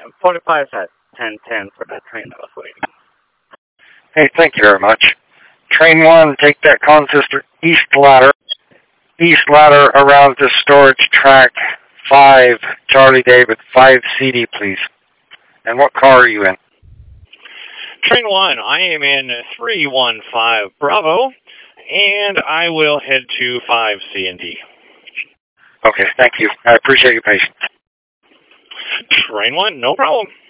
45 at 10:10 for that train that was waiting. Hey, thank you very much. Train 1, take that consistor east ladder. East ladder around the storage track 5, Charlie David, 5 CD, please. And what car are you in? Train 1, I am in 315 Bravo, and I will head to 5 C&D. Okay, thank you. I appreciate your patience. Train 1, no problem.